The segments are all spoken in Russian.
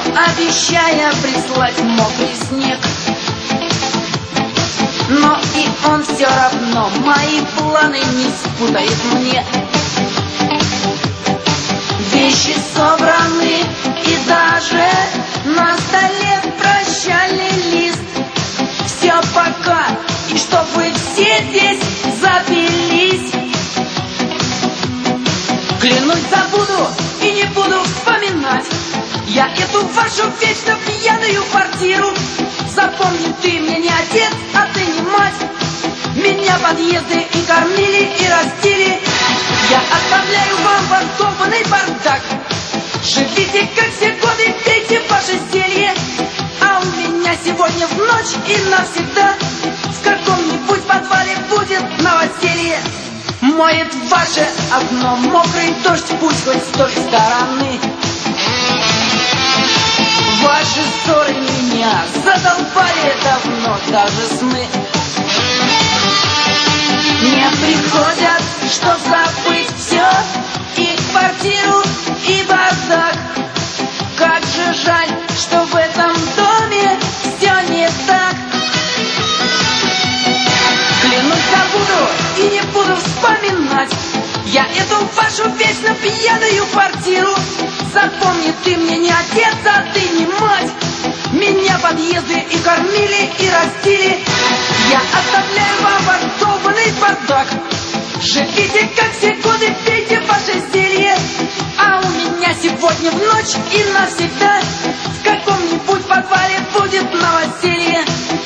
обещая прислать мокрый снег. Но и он все равно мои планы не спутает мне. Вещи собраны, и даже на столе прощальный лист. Все пока, и чтоб вы все здесь запились. Клянусь, забуду и не буду вспоминать я эту вашу вечно пьяную квартиру. Запомни, ты мне не отец, а ты не мать. Меня подъезды и кормили, и растили. Я оставляю вам вартованный бардак. Живите, как все годы, пейте ваше зелье. А у меня сегодня в ночь и навсегда в каком-нибудь подвале будет новоселье. Моет ваше окно мокрый дождь, пусть хоть с той стороны. Ваши ссоры меня задолбали давно, даже сны мне приходят, чтоб забыть все, и квартиру, и бардак. Как же жаль, что в этом доме все не так. Клянусь, забуду и не буду вспоминать я эту вашу вечно пьяную квартиру. Запомни, ты мне не отец, а ты не мать. Меня подъезды и кормили, и растили. Я оставляю вам вартованный бардак. Живите, как все годы, пейте ваше зелье. А у меня сегодня в ночь и навсегда в каком-нибудь подвале будет новоселье.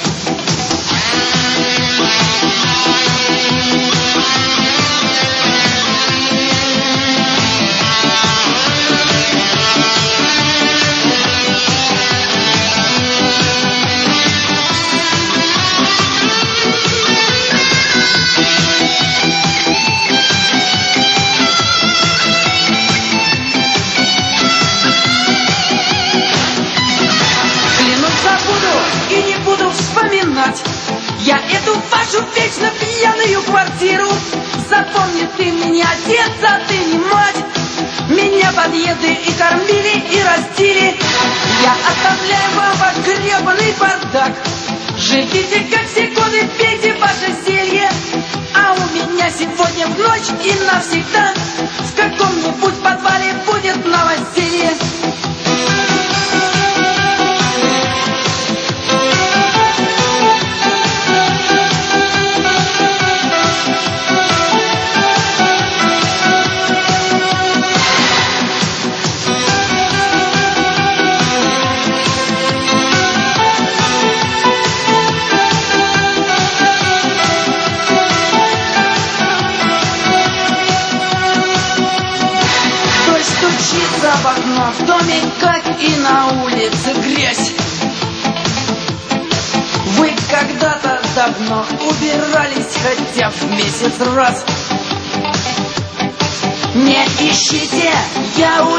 Я эту вашу вечно пьяную квартиру. Запомни, ты мне не отец, а ты не мать. Меня подъезды и кормили, и растили. Я оставляю вам ваш гребаный бардак. Живите, как все годы, пейте ваше зелье. А у меня сегодня в ночь и навсегда в каком-нибудь подвале будет новоселье. В окно, в доме, как и на улице, грязь. Вы когда-то давно убирались хотя в месяц раз. Не ищите, я